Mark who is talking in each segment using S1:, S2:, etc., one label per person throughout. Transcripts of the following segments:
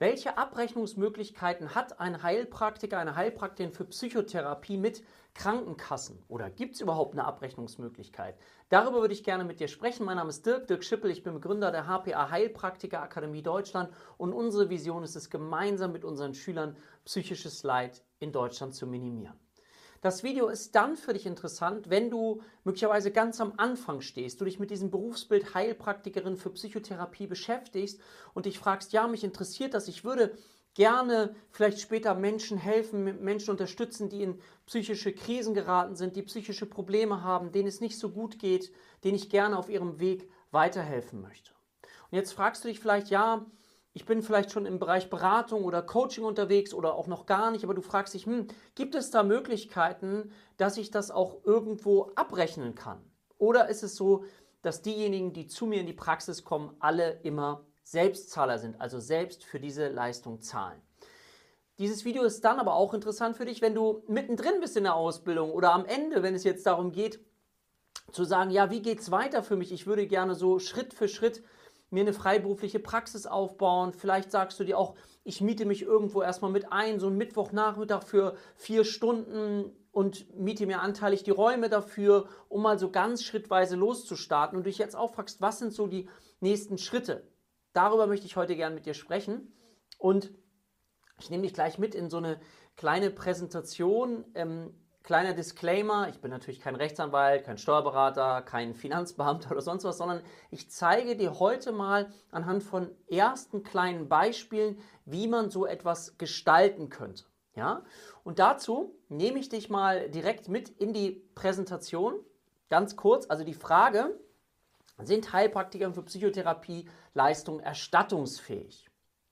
S1: Welche Abrechnungsmöglichkeiten hat ein Heilpraktiker, eine Heilpraktikerin für Psychotherapie mit Krankenkassen? Oder gibt es überhaupt eine Abrechnungsmöglichkeit? Darüber würde ich gerne mit dir sprechen. Mein Name ist Dirk Schippel, ich bin Begründer der HPA Heilpraktiker Akademie Deutschland und unsere Vision ist es, gemeinsam mit unseren Schülern psychisches Leid in Deutschland zu minimieren. Das Video ist dann für dich interessant, wenn du möglicherweise ganz am Anfang stehst, du dich mit diesem Berufsbild Heilpraktikerin für Psychotherapie beschäftigst und dich fragst, ja, mich interessiert das, ich würde gerne vielleicht später Menschen helfen, Menschen unterstützen, die in psychische Krisen geraten sind, die psychische Probleme haben, denen es nicht so gut geht, denen ich gerne auf ihrem Weg weiterhelfen möchte. Und jetzt fragst du dich vielleicht, ja, ich bin vielleicht schon im Bereich Beratung oder Coaching unterwegs oder auch noch gar nicht, aber du fragst dich, gibt es da Möglichkeiten, dass ich das auch irgendwo abrechnen kann? Oder ist es so, dass diejenigen, die zu mir in die Praxis kommen, alle immer Selbstzahler sind, also selbst für diese Leistung zahlen? Dieses Video ist dann aber auch interessant für dich, wenn du mittendrin bist in der Ausbildung oder am Ende, wenn es jetzt darum geht, zu sagen, ja, wie geht es weiter für mich? Ich würde gerne so Schritt für Schritt mir eine freiberufliche Praxis aufbauen. Vielleicht sagst du dir auch, ich miete mich irgendwo erstmal mit ein, so einen Mittwochnachmittag für 4 Stunden und miete mir anteilig die Räume dafür, um mal so ganz schrittweise loszustarten und dich jetzt auch fragst, was sind so die nächsten Schritte? Darüber möchte ich heute gerne mit dir sprechen und ich nehme dich gleich mit in so eine kleine Präsentation. Kleiner Disclaimer, ich bin natürlich kein Rechtsanwalt, kein Steuerberater, kein Finanzbeamter oder sonst was, sondern ich zeige dir heute mal anhand von ersten kleinen Beispielen, wie man so etwas gestalten könnte. Ja? Und dazu nehme ich dich mal direkt mit in die Präsentation. Ganz kurz, also die Frage, sind Heilpraktiker für Psychotherapie Leistungen erstattungsfähig?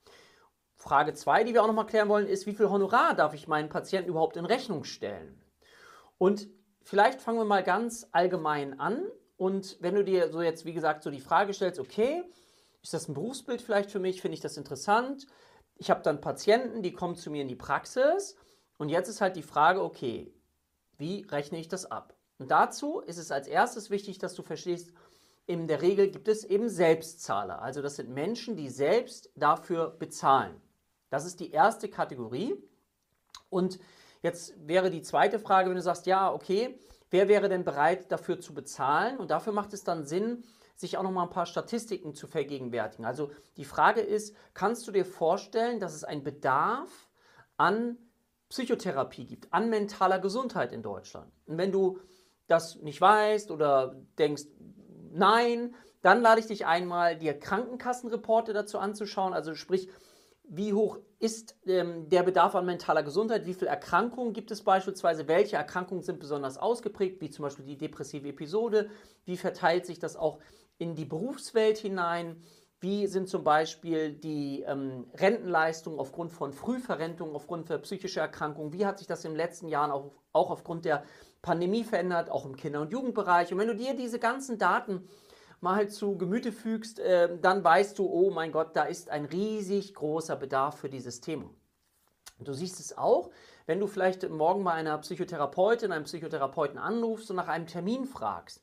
S1: Frage 2, die wir auch noch mal klären wollen, ist, wie viel Honorar darf ich meinen Patienten überhaupt in Rechnung stellen? Und vielleicht fangen wir mal ganz allgemein an und wenn du dir so jetzt, wie gesagt, so die Frage stellst, okay, ist das ein Berufsbild vielleicht für mich, finde ich das interessant? Ich habe dann Patienten, die kommen zu mir in die Praxis und jetzt ist halt die Frage, okay, wie rechne ich das ab? Und dazu ist es als erstes wichtig, dass du verstehst, in der Regel gibt es eben Selbstzahler, also das sind Menschen, die selbst dafür bezahlen. Das ist die erste Kategorie und jetzt wäre die zweite Frage, wenn du sagst, ja, okay, wer wäre denn bereit dafür zu bezahlen? Und dafür macht es dann Sinn, sich auch noch mal ein paar Statistiken zu vergegenwärtigen. Also die Frage ist, kannst du dir vorstellen, dass es einen Bedarf an Psychotherapie gibt, an mentaler Gesundheit in Deutschland? Und wenn du das nicht weißt oder denkst, nein, dann lade ich dich einmal, dir Krankenkassenreporte dazu anzuschauen, also sprich, wie hoch ist der Bedarf an mentaler Gesundheit? Wie viele Erkrankungen gibt es beispielsweise? Welche Erkrankungen sind besonders ausgeprägt, wie zum Beispiel die depressive Episode? Wie verteilt sich das auch in die Berufswelt hinein? Wie sind zum Beispiel die Rentenleistungen aufgrund von Frühverrentung, aufgrund von psychischer Erkrankungen? Wie hat sich das in den letzten Jahren auch aufgrund der Pandemie verändert, auch im Kinder- und Jugendbereich? Und wenn du dir diese ganzen Daten mal zu Gemüte fügst, dann weißt du, oh mein Gott, da ist ein riesig großer Bedarf für dieses Thema. Und du siehst es auch, wenn du vielleicht morgen bei einer Psychotherapeutin, einem Psychotherapeuten anrufst und nach einem Termin fragst.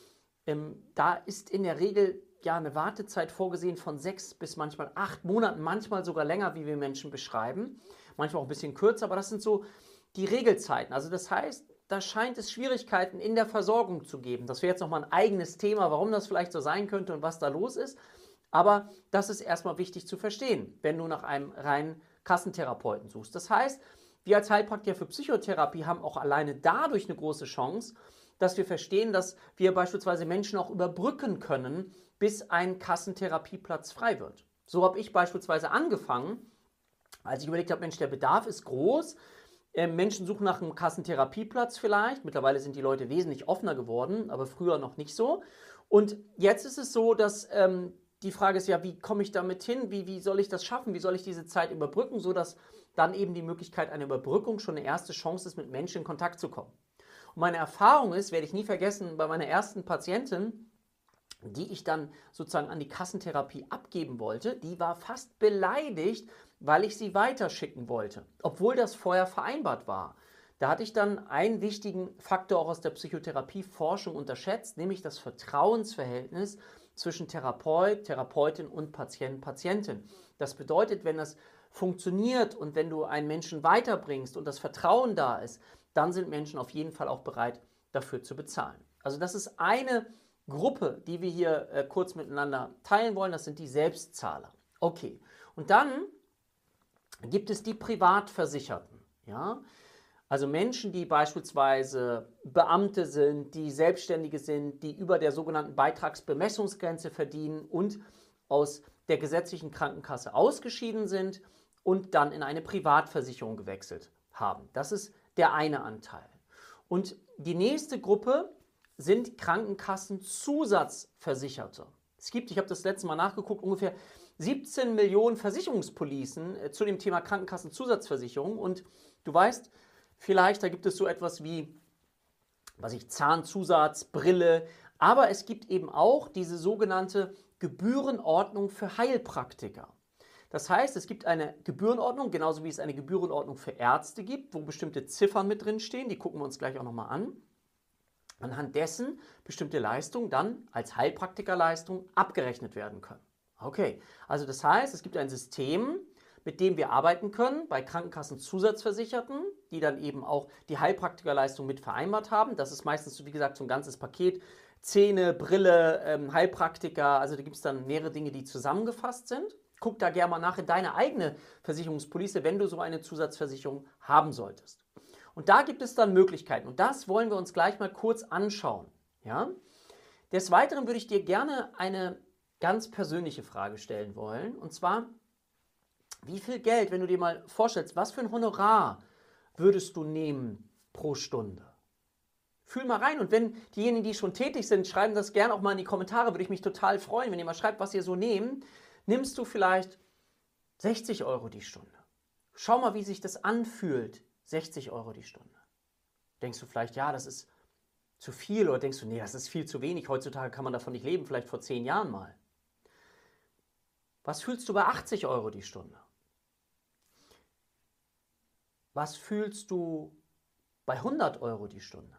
S1: Da ist in der Regel ja eine Wartezeit vorgesehen von 6 bis manchmal 8 Monaten, manchmal sogar länger, wie wir Menschen beschreiben. Manchmal auch ein bisschen kürzer, aber das sind so die Regelzeiten. Also das heißt, da scheint es Schwierigkeiten in der Versorgung zu geben. Das wäre jetzt nochmal ein eigenes Thema, warum das vielleicht so sein könnte und was da los ist. Aber das ist erstmal wichtig zu verstehen, wenn du nach einem reinen Kassentherapeuten suchst. Das heißt, wir als Heilpraktiker für Psychotherapie haben auch alleine dadurch eine große Chance, dass wir verstehen, dass wir beispielsweise Menschen auch überbrücken können, bis ein Kassentherapieplatz frei wird. So habe ich beispielsweise angefangen, als ich überlegt habe, Mensch, der Bedarf ist groß, Menschen suchen nach einem Kassentherapieplatz vielleicht. Mittlerweile sind die Leute wesentlich offener geworden, aber früher noch nicht so. Und jetzt ist es so, dass die Frage ist ja, wie komme ich damit hin? Wie soll ich das schaffen? Wie soll ich diese Zeit überbrücken, sodass dann eben die Möglichkeit einer Überbrückung schon eine erste Chance ist, mit Menschen in Kontakt zu kommen. Und meine Erfahrung ist, werde ich nie vergessen, bei meiner ersten Patientin, die ich dann sozusagen an die Kassentherapie abgeben wollte, die war fast beleidigt, weil ich sie weiterschicken wollte, obwohl das vorher vereinbart war. Da hatte ich dann einen wichtigen Faktor auch aus der Psychotherapieforschung unterschätzt, nämlich das Vertrauensverhältnis zwischen Therapeut, Therapeutin und Patient, Patientin. Das bedeutet, wenn das funktioniert und wenn du einen Menschen weiterbringst und das Vertrauen da ist, dann sind Menschen auf jeden Fall auch bereit, dafür zu bezahlen. Also das ist eine Gruppe, die wir hier kurz miteinander teilen wollen. Das sind die Selbstzahler. Okay, und dann gibt es die Privatversicherten. Ja? Also Menschen, die beispielsweise Beamte sind, die Selbstständige sind, die über der sogenannten Beitragsbemessungsgrenze verdienen und aus der gesetzlichen Krankenkasse ausgeschieden sind und dann in eine Privatversicherung gewechselt haben. Das ist der eine Anteil. Und die nächste Gruppe sind Krankenkassenzusatzversicherte. Es gibt, ich habe das letzte Mal nachgeguckt, ungefähr 17 Millionen Versicherungspolicen zu dem Thema Krankenkassenzusatzversicherung. Und du weißt, vielleicht, da gibt es so etwas wie, Zahnzusatz, Brille, aber es gibt eben auch diese sogenannte Gebührenordnung für Heilpraktiker. Das heißt, es gibt eine Gebührenordnung, genauso wie es eine Gebührenordnung für Ärzte gibt, wo bestimmte Ziffern mit drin stehen, die gucken wir uns gleich auch nochmal an, anhand dessen bestimmte Leistungen dann als Heilpraktikerleistung abgerechnet werden können. Okay, also das heißt, es gibt ein System, mit dem wir arbeiten können bei Krankenkassenzusatzversicherten, die dann eben auch die Heilpraktikerleistung mit vereinbart haben. Das ist meistens, wie gesagt, so ein ganzes Paket, Zähne, Brille, Heilpraktiker, also da gibt es dann mehrere Dinge, die zusammengefasst sind. Guck da gerne mal nach in deine eigene Versicherungspolice, wenn du so eine Zusatzversicherung haben solltest. Und da gibt es dann Möglichkeiten und das wollen wir uns gleich mal kurz anschauen. Ja? Des Weiteren würde ich dir gerne eine ganz persönliche Frage stellen wollen und zwar, wie viel Geld, wenn du dir mal vorstellst, was für ein Honorar würdest du nehmen pro Stunde? Fühl mal rein und wenn diejenigen, die schon tätig sind, schreiben das gerne auch mal in die Kommentare, würde ich mich total freuen, wenn ihr mal schreibt, was ihr so nehmt. Nimmst du vielleicht 60 Euro die Stunde? Schau mal, wie sich das anfühlt, 60 Euro die Stunde. Denkst du vielleicht, ja, das ist zu viel oder denkst du, nee, das ist viel zu wenig, heutzutage kann man davon nicht leben, vielleicht vor 10 Jahren mal. Was fühlst du bei 80 Euro die Stunde? Was fühlst du bei 100 Euro die Stunde?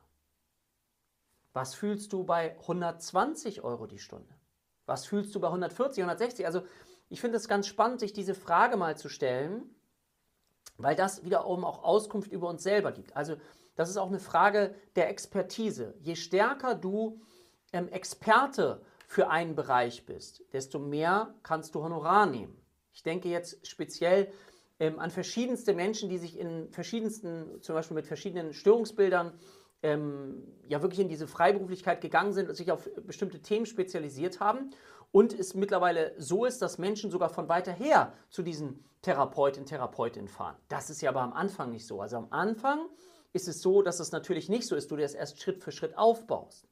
S1: Was fühlst du bei 120 Euro die Stunde? Was fühlst du bei 140, 160? Also ich finde es ganz spannend, sich diese Frage mal zu stellen, weil das wiederum auch Auskunft über uns selber gibt. Also das ist auch eine Frage der Expertise. Je stärker du Experte für einen Bereich bist, desto mehr kannst du Honorar nehmen. Ich denke jetzt speziell an verschiedenste Menschen, die sich in verschiedensten, zum Beispiel mit verschiedenen Störungsbildern, ja wirklich in diese Freiberuflichkeit gegangen sind und sich auf bestimmte Themen spezialisiert haben und es mittlerweile so ist, dass Menschen sogar von weiter her zu diesen Therapeutinnen fahren. Das ist ja aber am Anfang nicht so. Also am Anfang ist es so, dass es natürlich nicht so ist, du das erst Schritt für Schritt aufbaust.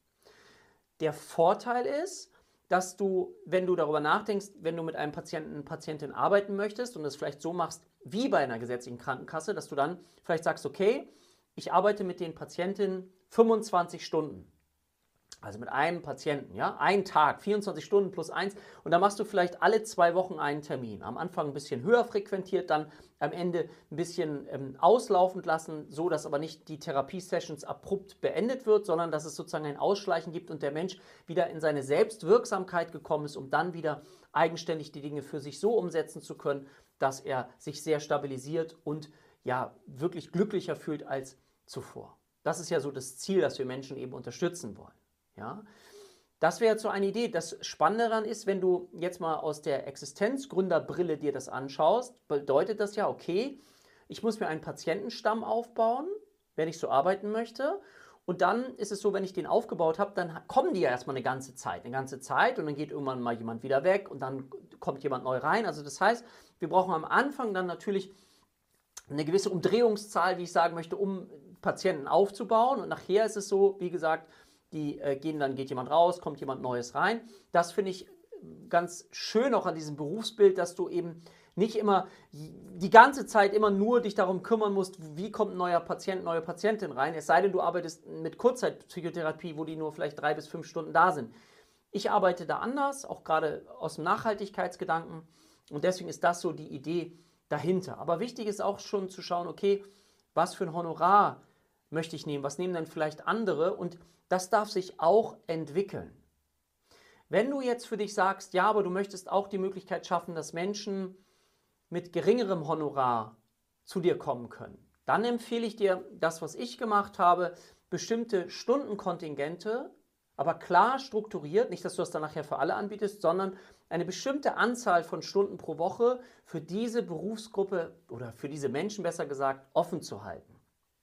S1: Der Vorteil ist, dass du, wenn du darüber nachdenkst, wenn du mit einem Patienten, Patientin arbeiten möchtest und das vielleicht so machst wie bei einer gesetzlichen Krankenkasse, dass du dann vielleicht sagst, okay, ich arbeite mit den Patientinnen 25 Stunden. Also mit einem Patienten, ja, einen Tag, 24 Stunden plus 1 und dann machst du vielleicht alle 2 Wochen einen Termin. Am Anfang ein bisschen höher frequentiert, dann am Ende ein bisschen auslaufend lassen, so dass aber nicht die Therapiesessions abrupt beendet wird, sondern dass es sozusagen ein Ausschleichen gibt und der Mensch wieder in seine Selbstwirksamkeit gekommen ist, um dann wieder eigenständig die Dinge für sich so umsetzen zu können, dass er sich sehr stabilisiert und ja wirklich glücklicher fühlt als zuvor. Das ist ja so das Ziel, dass wir Menschen eben unterstützen wollen. Ja? Das wäre jetzt so eine Idee. Das Spannende daran ist, wenn du jetzt mal aus der Existenzgründerbrille dir das anschaust, bedeutet das ja, okay, ich muss mir einen Patientenstamm aufbauen, wenn ich so arbeiten möchte. Und dann ist es so, wenn ich den aufgebaut habe, dann kommen die ja erstmal eine ganze Zeit und dann geht irgendwann mal jemand wieder weg und dann kommt jemand neu rein. Also das heißt, wir brauchen am Anfang dann natürlich eine gewisse Umdrehungszahl, wie ich sagen möchte, um Patienten aufzubauen. Und nachher ist es so, wie gesagt, geht jemand raus, kommt jemand Neues rein. Das finde ich ganz schön auch an diesem Berufsbild, dass du eben nicht immer die ganze Zeit immer nur dich darum kümmern musst, wie kommt ein neuer Patient, neue Patientin rein, es sei denn, du arbeitest mit Kurzzeitpsychotherapie, wo die nur vielleicht 3 bis 5 Stunden da sind. Ich arbeite da anders, auch gerade aus dem Nachhaltigkeitsgedanken und deswegen ist das so die Idee dahinter. Aber wichtig ist auch schon zu schauen, okay, was für ein Honorar möchte ich nehmen, was nehmen dann vielleicht andere und das darf sich auch entwickeln. Wenn du jetzt für dich sagst, ja, aber du möchtest auch die Möglichkeit schaffen, dass Menschen mit geringerem Honorar zu dir kommen können, dann empfehle ich dir das, was ich gemacht habe, bestimmte Stundenkontingente, aber klar strukturiert, nicht, dass du das dann nachher für alle anbietest, sondern eine bestimmte Anzahl von Stunden pro Woche für diese Berufsgruppe oder für diese Menschen besser gesagt offen zu halten.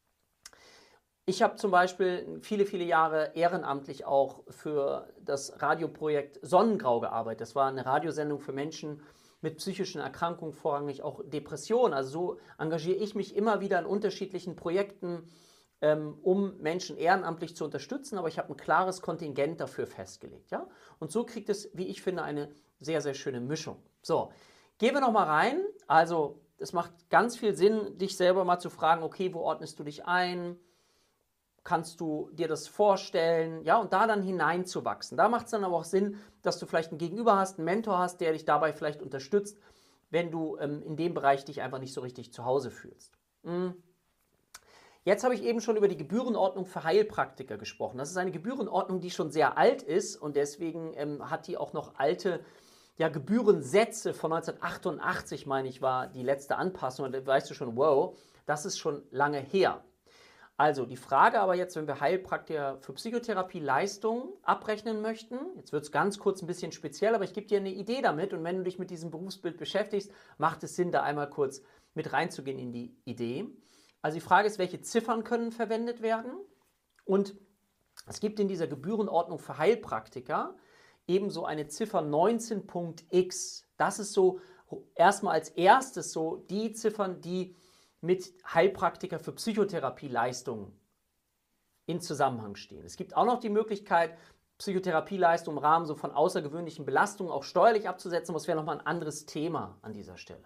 S1: Ich habe zum Beispiel viele, viele Jahre ehrenamtlich auch für das Radioprojekt Sonnengrau gearbeitet. Das war eine Radiosendung für Menschen mit psychischen Erkrankungen, vorrangig auch Depressionen. Also so engagiere ich mich immer wieder in unterschiedlichen Projekten, um Menschen ehrenamtlich zu unterstützen, aber ich habe ein klares Kontingent dafür festgelegt. Ja? Und so kriegt es, wie ich finde, eine sehr, sehr schöne Mischung. So, gehen wir nochmal rein. Also es macht ganz viel Sinn, dich selber mal zu fragen, okay, wo ordnest du dich ein? Kannst du dir das vorstellen? Ja, und da dann hineinzuwachsen. Da macht es dann aber auch Sinn, dass du vielleicht einen Gegenüber hast, einen Mentor hast, der dich dabei vielleicht unterstützt, wenn du in dem Bereich dich einfach nicht so richtig zu Hause fühlst. Jetzt habe ich eben schon über die Gebührenordnung für Heilpraktiker gesprochen. Das ist eine Gebührenordnung, die schon sehr alt ist und deswegen hat die auch noch alte Gebührensätze von 1988, meine ich, war die letzte Anpassung. Und da weißt du schon, wow, das ist schon lange her. Also die Frage aber jetzt, wenn wir Heilpraktiker für Psychotherapie Leistungen abrechnen möchten, jetzt wird es ganz kurz ein bisschen speziell, aber ich gebe dir eine Idee damit und wenn du dich mit diesem Berufsbild beschäftigst, macht es Sinn, da einmal kurz mit reinzugehen in die Idee. Also die Frage ist, welche Ziffern können verwendet werden? Und es gibt in dieser Gebührenordnung für Heilpraktiker ebenso eine Ziffer 19.x. Das ist so erstmal als erstes so die Ziffern, die mit Heilpraktiker für Psychotherapieleistungen in Zusammenhang stehen. Es gibt auch noch die Möglichkeit, Psychotherapieleistungen im Rahmen so von außergewöhnlichen Belastungen auch steuerlich abzusetzen, aber das wäre nochmal ein anderes Thema an dieser Stelle.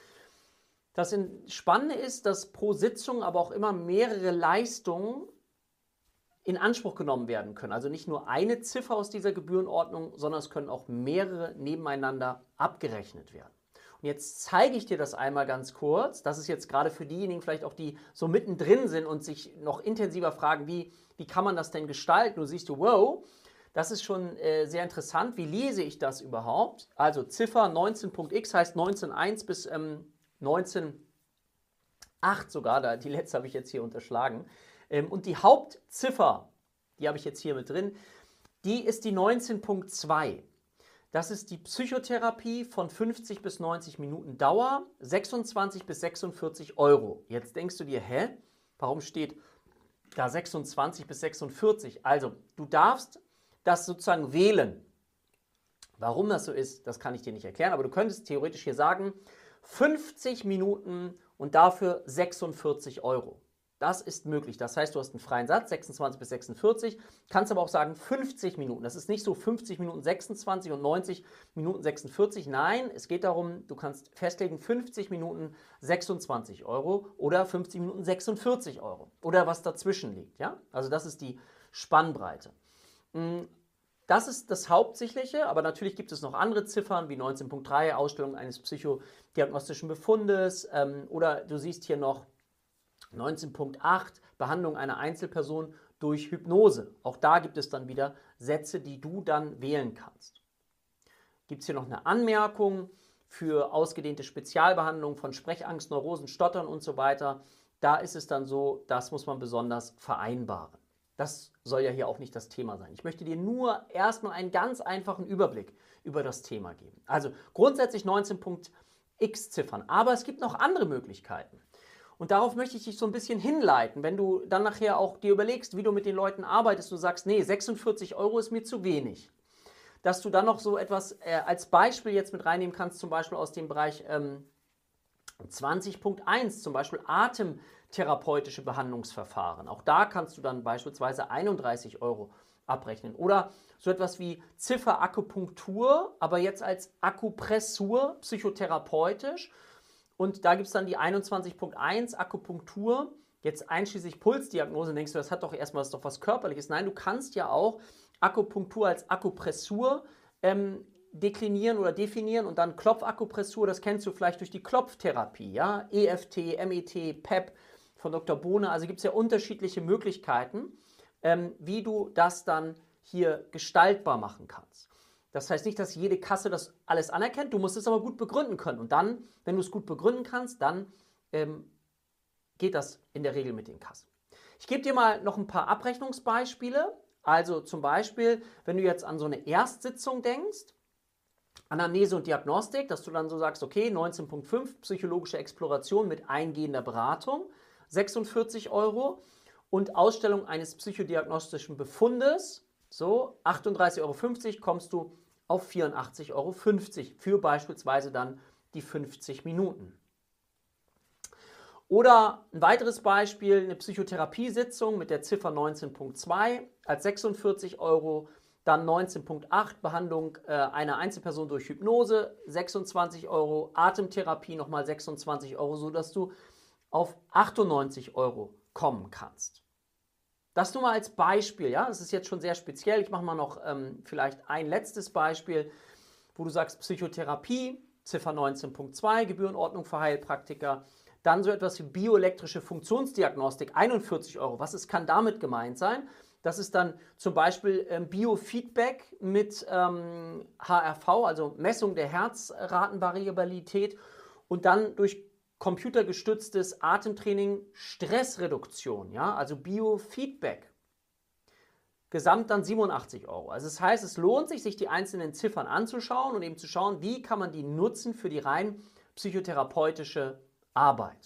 S1: Das Spannende ist, dass pro Sitzung aber auch immer mehrere Leistungen in Anspruch genommen werden können. Also nicht nur eine Ziffer aus dieser Gebührenordnung, sondern es können auch mehrere nebeneinander abgerechnet werden. Und jetzt zeige ich dir das einmal ganz kurz. Das ist jetzt gerade für diejenigen vielleicht auch, die so mittendrin sind und sich noch intensiver fragen, wie kann man das denn gestalten? Du siehst, wow, das ist schon sehr interessant. Wie lese ich das überhaupt? Also Ziffer 19.x heißt 19.1 bis 19.8 sogar, die letzte habe ich jetzt hier unterschlagen. Und die Hauptziffer, die habe ich jetzt hier mit drin, die ist die 19.2. Das ist die Psychotherapie von 50 bis 90 Minuten Dauer, 26 bis 46 Euro. Jetzt denkst du dir, warum steht da 26 bis 46? Also, du darfst das sozusagen wählen. Warum das so ist, das kann ich dir nicht erklären, aber du könntest theoretisch hier sagen, 50 Minuten und dafür 46 Euro. Das ist möglich. Das heißt, du hast einen freien Satz, 26 bis 46, kannst aber auch sagen 50 Minuten. Das ist nicht so 50 Minuten 26 und 90 Minuten 46. Nein, es geht darum, du kannst festlegen 50 Minuten 26 Euro oder 50 Minuten 46 Euro oder was dazwischen liegt. Ja? Also das ist die Spannbreite. Das ist das Hauptsächliche, aber natürlich gibt es noch andere Ziffern wie 19.3, Ausstellung eines psychodiagnostischen Befundes oder du siehst hier noch 19.8, Behandlung einer Einzelperson durch Hypnose. Auch da gibt es dann wieder Sätze, die du dann wählen kannst. Gibt es hier noch eine Anmerkung für ausgedehnte Spezialbehandlung von Sprechangst, Neurosen, Stottern und so weiter. Da ist es dann so, das muss man besonders vereinbaren. Das soll ja hier auch nicht das Thema sein. Ich möchte dir nur erstmal einen ganz einfachen Überblick über das Thema geben. Also grundsätzlich 19.x Ziffern, aber es gibt noch andere Möglichkeiten. Und darauf möchte ich dich so ein bisschen hinleiten, wenn du dann nachher auch dir überlegst, wie du mit den Leuten arbeitest, du sagst, nee, 46 Euro ist mir zu wenig. Dass du dann noch so etwas als Beispiel jetzt mit reinnehmen kannst, zum Beispiel aus dem Bereich 20.1, zum Beispiel atemtherapeutische Behandlungsverfahren. Auch da kannst du dann beispielsweise 31 Euro abrechnen. Oder so etwas wie Ziffer Akupunktur, aber jetzt als Akupressur psychotherapeutisch. Und da gibt es dann die 21.1 Akupunktur, jetzt einschließlich Pulsdiagnose. Denkst du, das hat doch erstmal das ist doch was Körperliches. Nein, du kannst ja auch Akupunktur als Akupressur deklinieren oder definieren und dann Klopfakupressur, das kennst du vielleicht durch die Klopftherapie, ja? EFT, MET, PEP von Dr. Bohne. Also gibt es ja unterschiedliche Möglichkeiten, wie du das dann hier gestaltbar machen kannst. Das heißt nicht, dass jede Kasse das alles anerkennt, du musst es aber gut begründen können. Und dann, wenn du es gut begründen kannst, dann geht das in der Regel mit den Kassen. Ich gebe dir mal noch ein paar Abrechnungsbeispiele. Also zum Beispiel, wenn du jetzt an so eine Erstsitzung denkst, Anamnese und Diagnostik, dass du dann so sagst, okay, 19.5, psychologische Exploration mit eingehender Beratung, 46 Euro und Ausstellung eines psychodiagnostischen Befundes, so 38,50 Euro, kommst du auf 84,50 Euro für beispielsweise dann die 50 Minuten. Oder ein weiteres Beispiel, eine Psychotherapiesitzung mit der Ziffer 19.2 als 46 Euro, dann 19.8 Behandlung einer Einzelperson durch Hypnose, 26 Euro, Atemtherapie nochmal 26 Euro, sodass du auf 98 Euro kommen kannst. Das nur mal als Beispiel, ja, das ist jetzt schon sehr speziell. Ich mache mal noch vielleicht ein letztes Beispiel, wo du sagst Psychotherapie, Ziffer 19.2, Gebührenordnung für Heilpraktiker, dann so etwas wie bioelektrische Funktionsdiagnostik, 41 Euro. kann damit gemeint sein? Das ist dann zum Beispiel Biofeedback mit HRV, also Messung der Herzratenvariabilität und dann durch computergestütztes Atemtraining Stressreduktion, ja, also Biofeedback. Gesamt dann 87 Euro. Also das heißt, es lohnt sich, sich die einzelnen Ziffern anzuschauen und eben zu schauen, wie kann man die nutzen für die rein psychotherapeutische Arbeit.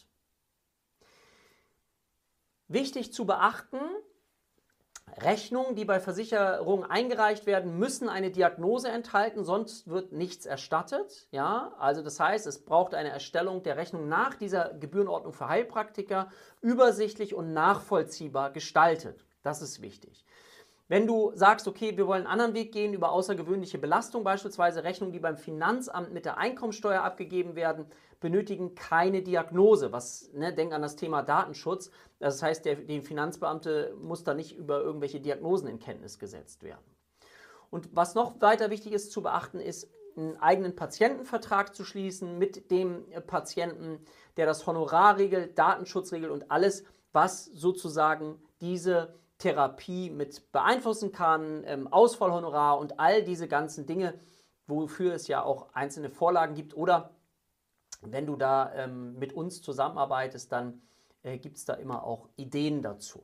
S1: Wichtig zu beachten, Rechnungen, die bei Versicherungen eingereicht werden, müssen eine Diagnose enthalten, sonst wird nichts erstattet. Ja? Also das heißt, es braucht eine Erstellung der Rechnung nach dieser Gebührenordnung für Heilpraktiker, übersichtlich und nachvollziehbar gestaltet. Das ist wichtig. Wenn du sagst, okay, wir wollen einen anderen Weg gehen über außergewöhnliche Belastung, beispielsweise Rechnungen, die beim Finanzamt mit der Einkommensteuer abgegeben werden, benötigen keine Diagnose. Denk an das Thema Datenschutz. Das heißt, der Finanzbeamte muss da nicht über irgendwelche Diagnosen in Kenntnis gesetzt werden. Und was noch weiter wichtig ist zu beachten, ist, einen eigenen Patientenvertrag zu schließen mit dem Patienten, der das Honorar regelt, Datenschutz regelt und alles, was sozusagen diese Therapie mit beeinflussen kann, Ausfallhonorar und all diese ganzen Dinge, wofür es ja auch einzelne Vorlagen gibt. Oder wenn du da mit uns zusammenarbeitest, dann gibt es da immer auch Ideen dazu.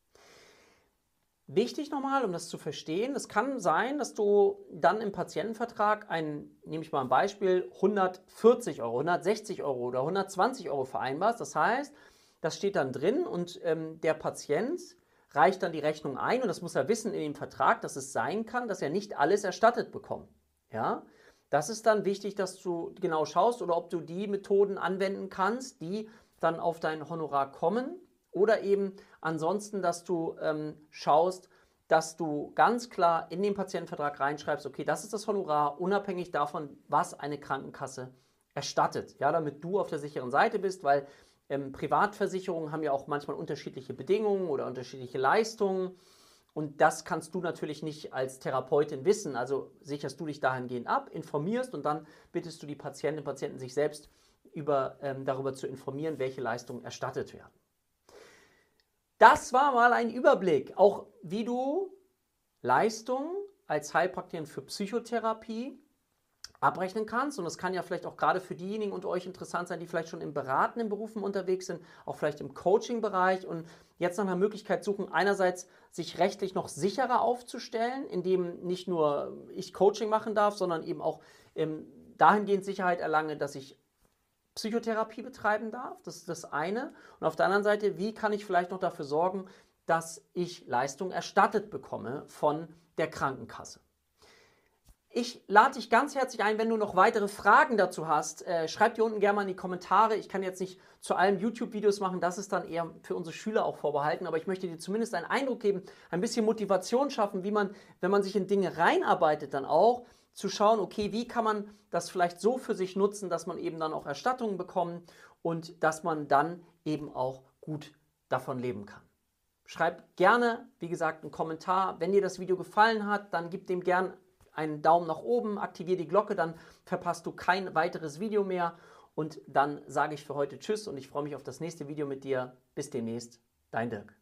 S1: Wichtig nochmal, um das zu verstehen, es kann sein, dass du dann im Patientenvertrag nehme ich mal ein Beispiel, 140 Euro, 160 Euro oder 120 Euro vereinbarst. Das heißt, das steht dann drin und der Patient reicht dann die Rechnung ein und das muss er wissen in dem Vertrag, dass es sein kann, dass er nicht alles erstattet bekommt. Ja? Das ist dann wichtig, dass du genau schaust oder ob du die Methoden anwenden kannst, die dann auf dein Honorar kommen oder eben ansonsten, dass du schaust, dass du ganz klar in den Patientenvertrag reinschreibst, okay, das ist das Honorar, unabhängig davon, was eine Krankenkasse erstattet. Ja, damit du auf der sicheren Seite bist, weil Privatversicherungen haben ja auch manchmal unterschiedliche Bedingungen oder unterschiedliche Leistungen und das kannst du natürlich nicht als Therapeutin wissen. Also sicherst du dich dahingehend ab, informierst und dann bittest du die Patientinnen und Patienten, sich selbst darüber zu informieren, welche Leistungen erstattet werden. Das war mal ein Überblick, auch wie du Leistungen als Heilpraktikerin für Psychotherapie abrechnen kannst. Und das kann ja vielleicht auch gerade für diejenigen unter euch interessant sein, die vielleicht schon im beratenden Berufen unterwegs sind, auch vielleicht im Coaching-Bereich und jetzt nach einer Möglichkeit suchen, einerseits sich rechtlich noch sicherer aufzustellen, indem nicht nur ich Coaching machen darf, sondern eben auch dahingehend Sicherheit erlange, dass ich Psychotherapie betreiben darf. Das ist das eine. Und auf der anderen Seite, wie kann ich vielleicht noch dafür sorgen, dass ich Leistungen erstattet bekomme von der Krankenkasse. Ich lade dich ganz herzlich ein, wenn du noch weitere Fragen dazu hast, schreib die unten gerne mal in die Kommentare. Ich kann jetzt nicht zu allem YouTube-Videos machen, das ist dann eher für unsere Schüler auch vorbehalten, aber ich möchte dir zumindest einen Eindruck geben, ein bisschen Motivation schaffen, wie man, wenn man sich in Dinge reinarbeitet, dann auch zu schauen, okay, wie kann man das vielleicht so für sich nutzen, dass man eben dann auch Erstattungen bekommt und dass man dann eben auch gut davon leben kann. Schreib gerne, wie gesagt, einen Kommentar. Wenn dir das Video gefallen hat, dann gib dem gerne einen Daumen nach oben, aktiviere die Glocke, dann verpasst du kein weiteres Video mehr. Und dann sage ich für heute Tschüss und ich freue mich auf das nächste Video mit dir. Bis demnächst, dein Dirk.